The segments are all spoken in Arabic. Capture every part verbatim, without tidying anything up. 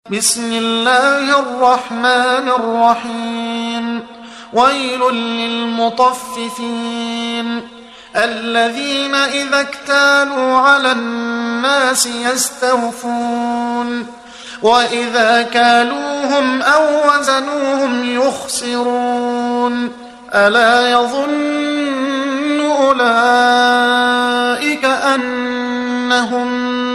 بسم الله الرحمن الرحيم ويل للمطففين الذين إذا اكتالوا على الناس يستوفون وإذا كالوهم أو وزنوهم يخسرون ألا يظن أولئك أنهم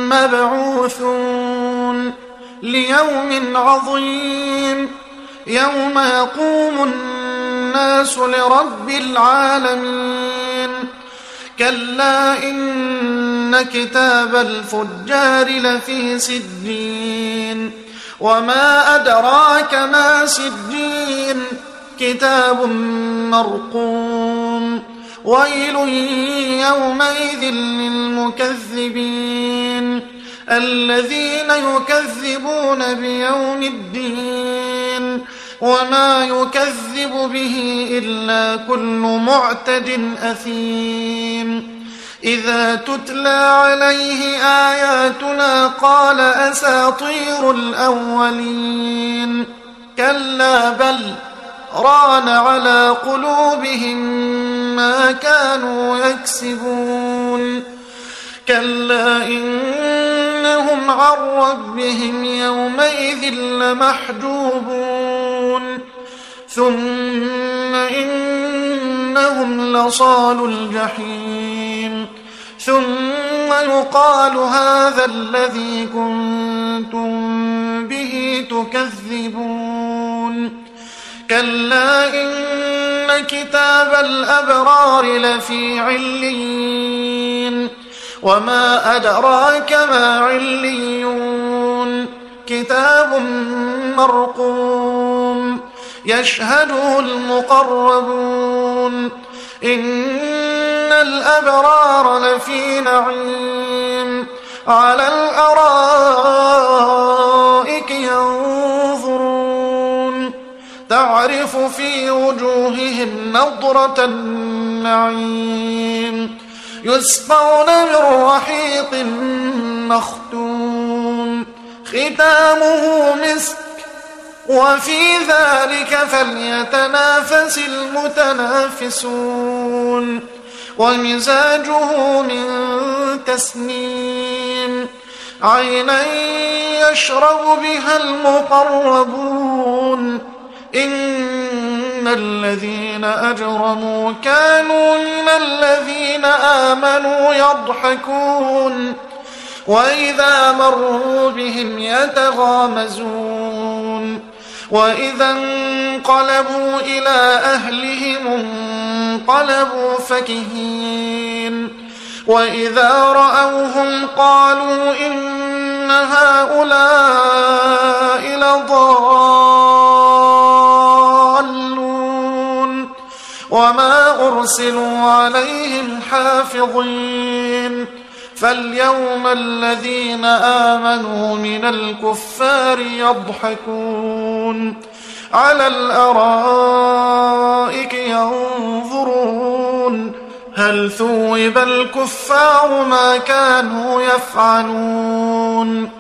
مبعوثون ليوم عظيم يوم يقوم الناس لرب العالمين كلا إن كتاب الفجار لفي سجين وما أدراك ما سجين كتاب مرقوم ويل يومئذ للمكذبين الذين يكذبون بيوم الدين وما يكذب به إلا كل معتد أثيم إذا تتلى عليه آياتنا قال أساطير الأولين كلا بل ران على قلوبهم ما كانوا يكسبون كلا إنهم عن ربهم يومئذ لمحجوبون ثم إنهم لصالو الجحيم ثم يقال هذا الذي كنتم به تكذبون كلا إن كتاب الأبرار لفي عليين وما أدراك ما عليون كتاب مرقوم يشهده المقربون إن الأبرار لفي نعيم على الأرائك ينظرون تعرف في وجوههم نضرة النعيم يسقون من رحيق مختوم ختامه مسك وفي ذلك فليتنافس المتنافسون ومزاجه من تسنيم عينا يشرب بها المقربون إن الذين أجرموا كانوا من الذين آمنوا يضحكون وإذا مروا بهم يتغامزون وإذا انقلبوا إلى أهلهم انقلبوا فكهين وإذا رأوهم قالوا إن هؤلاء لضالون وما أرسلوا عليهم حافظين فاليوم الذين آمنوا من الكفار يضحكون على الأرائك ينظرون هل ثوب الكفار ما كانوا يفعلون